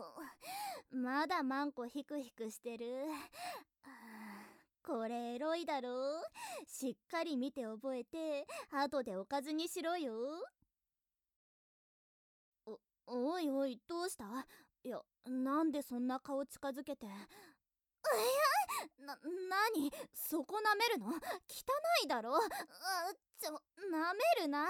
まだマンコヒクヒクしてる。これエロいだろ。しっかり見て覚えて後でおかずにしろよ。おいおい、どうした？いや、なんでそんな顔近づけて。なにそこ舐めるの？汚いだろ。舐めるな。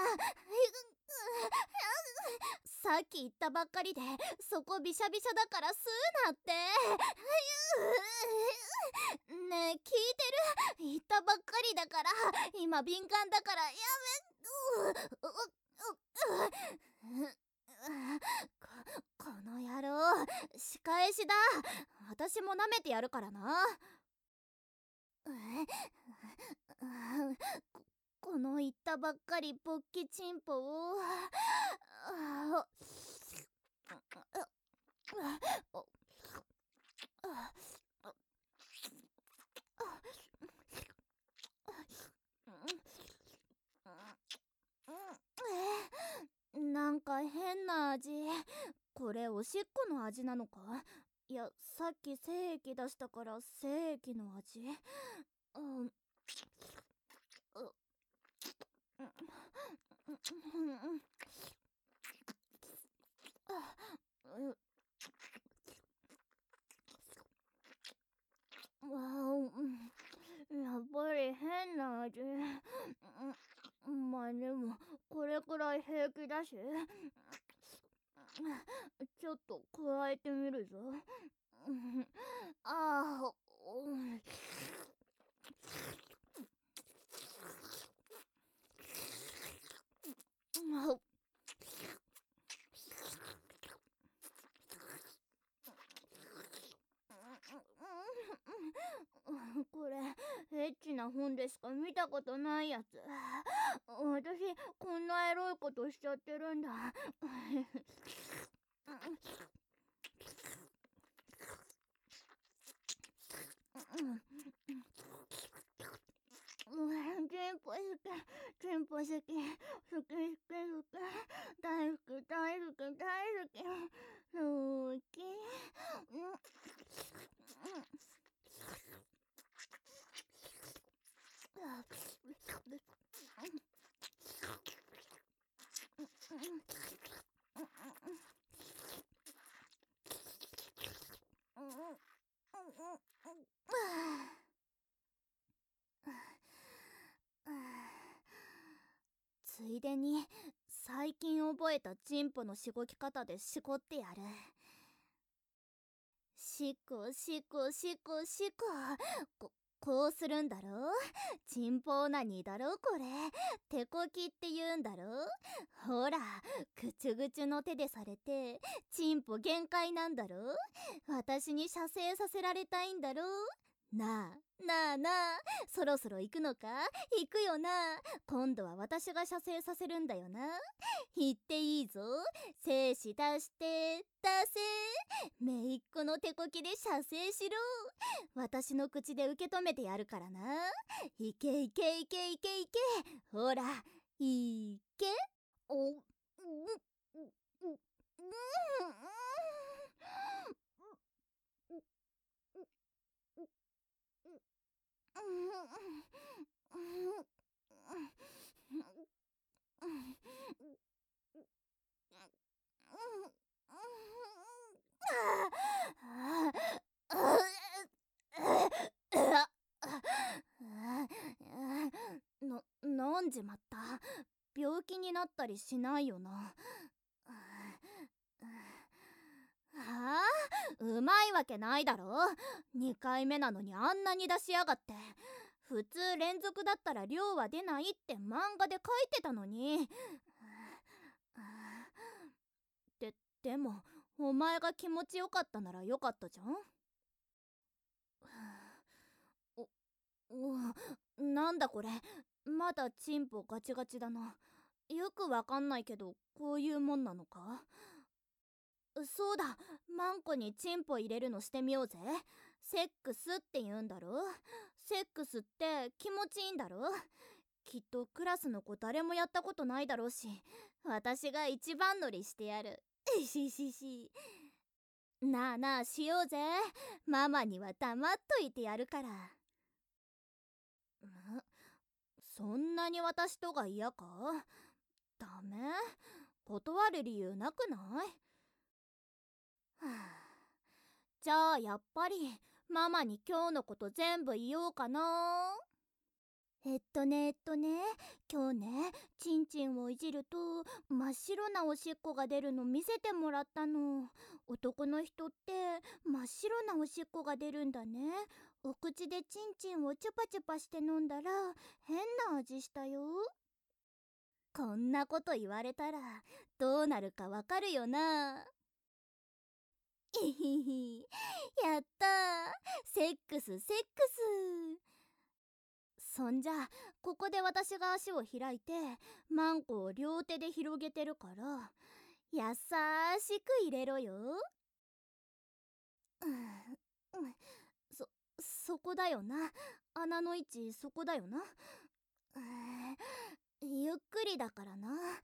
さっき言ったばっかりでそこビシャビシャだから吸うなって。ねえ、聞いてる？言ったばっかりだから。今敏感だからやめ。この野郎、仕返しだ。私も舐めてやるからな。この言ったばっかり勃起チンポを。なんか変な味。これおしっこの味なのか？いや、さっき精液出したから精液の味。うん。やっぱり変な味。まあでもこれくらい平気だし。ちょっと加えてみるぞ。ああ、これエッチな本でしか見たことないやつ。私こんなエロいことしちゃってるんだ。チンポ好き、チンポ好き、好き好き好き、大好き大好き大好き、好き。ついでに最近覚えたチンポのしごき方でしこってやる。しこしこしこしこ。こうするんだろ。チンポオナニーだろこれ。手こきって言うんだろ。ほら、ぐちゅぐちゅの手でされてチンポ限界なんだろ。私に射精させられたいんだろ。なあなあなあ、そろそろ行くのか？行くよな。今度は私が射精させるんだよな。言っていいぞ。精子出して出せ。めいっ子の手こきで射精しろ。私の口で受け止めてやるからな。いけいけいけいけいけ。ほら、いけ。お、うん、うん、うん、飲んじまった。病気になったりしないよな。はあ、うまいわけないだろ。2回目なのにあんなに出しやがって。普通連続だったら量は出ないって漫画で書いてたのに。でもお前が気持ちよかったならよかったじゃん。なんだこれ、まだチンポガチガチだな。よくわかんないけどこういうもんなのか？そうだ、マンコにチンポ入れるのしてみようぜ。セックスって言うんだろ。セックスって気持ちいいんだろ。きっとクラスの子誰もやったことないだろうし、私が一番乗りしてやる。ししし。 なあなあしようぜ。ママには黙っといてやるから。そんなに私とが嫌か？ダメ？断る理由なくない？はあ、じゃあやっぱりママに今日のこと全部言おうかな。今日ね、ちんちんをいじると真っ白なおしっこが出るの見せてもらったの。男の人って真っ白なおしっこが出るんだね。お口でちんちんをチュパチュパして飲んだら変な味したよ。こんなこと言われたらどうなるかわかるよな。いひひ、やったー、セックスセックス。そんじゃここで私が足を開いてマンコを両手で広げてるから優しく入れろよ。そこだよな。穴の位置そこだよな。ゆっくりだからな。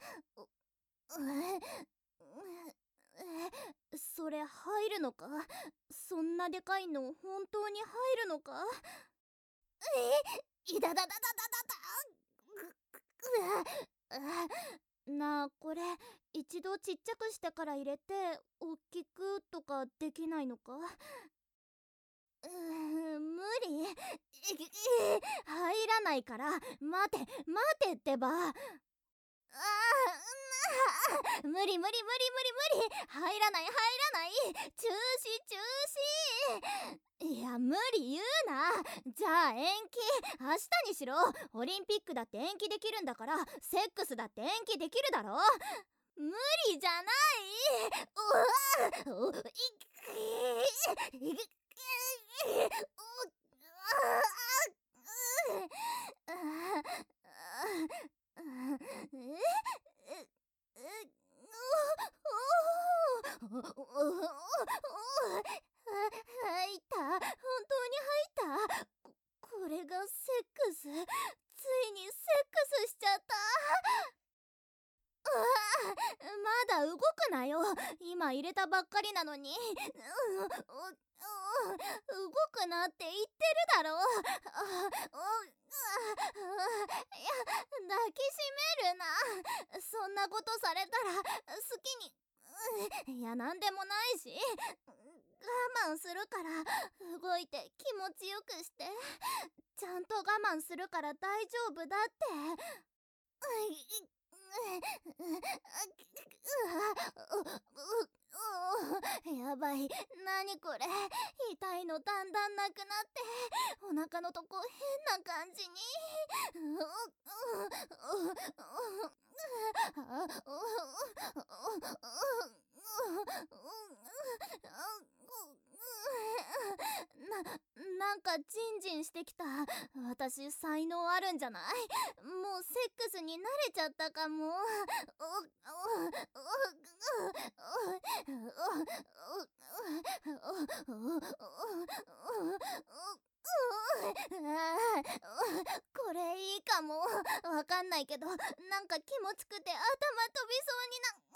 それ入るのか？そんなでかいの本当に入るのか？いだだだだだだだ。なあ、これ一度ちっちゃくしてから入れておっきくとかできないのか？無理。入らないから待てってば。無理入らない中止。いや無理言うな。じゃあ延期、明日にしろ。オリンピックだって延期できるんだからセックスだって延期できるだろ。無理じゃない。入った、本当に入った。これがセックス。ついにセックスしちゃった。まだ動くなよ。今入れたばっかりなのに。動くなって言ってるだろ。いや、抱きしめるな。そんなことされたら好きに。いや、なんでもないし。我慢するから動いて気持ちよくして。ちゃんと我慢するから大丈夫だって。やばい、何これ。痛いのだんだんなくなってお腹のとこ変な感じに。なんかジンジンしてきた。私才能あるんじゃない？もうセックスに慣れちゃったかも。これいいかも。わかんないけどなんか気持ちくて頭飛びそうにな。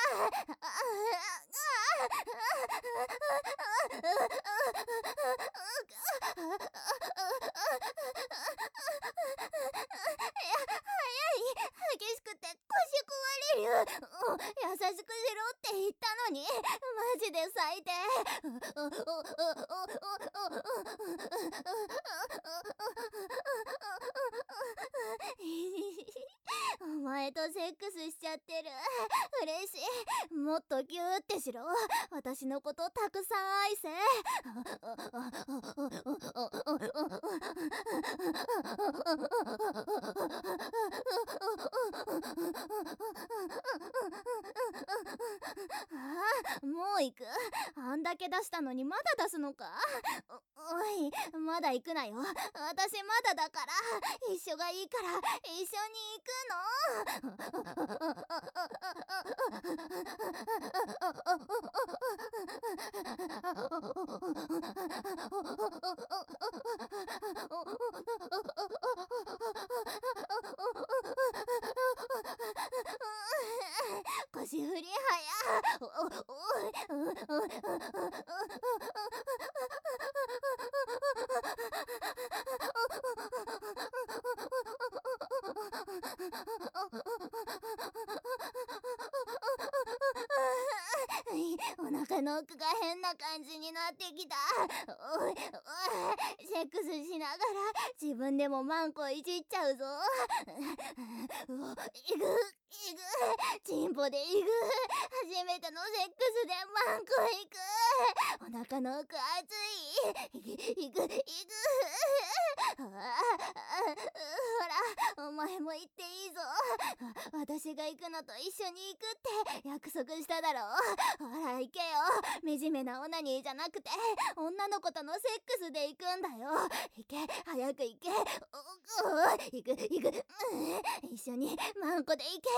激しくて腰壊れる。優しくしろって言ったのにマジで最低。お前とセックスしちゃってる。嬉しい。もっとギューってしろ。私のことたくさん愛せ。もう行く？あんだけ出したのにまだ出すのか？おい、まだ行くなよ。私まだだから。一緒がいいから一緒に行くの。腰振り早おおおお腹の奥が変な感じになってきた。おいおい、セックスしながら自分でもマンコいじっちゃうぞ。うお、いぐチンポでいぐ、初めてのセックスでマンコいく。お腹の奥熱い。いぐほら、お前も行っていいぞ。私が行くのと一緒に行くって約束しただろ。ほら行けよ。惨めなオナニーじゃなくて女の子とのセックスで行くんだよ。行け、早く行け。行く、一緒にマンコで行け。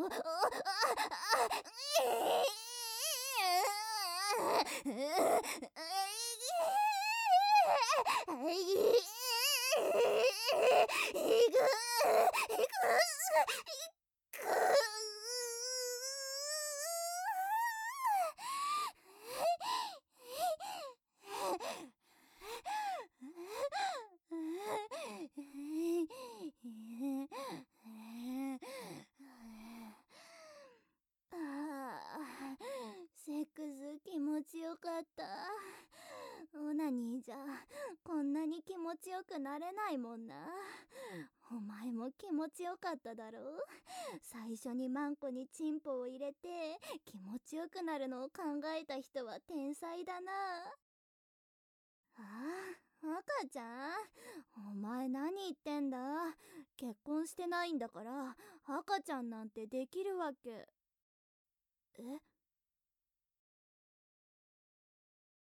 セックス気持ちよかった。オナニーじゃこんなに気持ちよくなれないもんな。お前も気持ちよかっただろう。最初にマンコにチンポを入れて気持ちよくなるのを考えた人は天才だな。ああ、赤ちゃん、お前何言ってんだ。結婚してないんだから赤ちゃんなんてできるわけ。え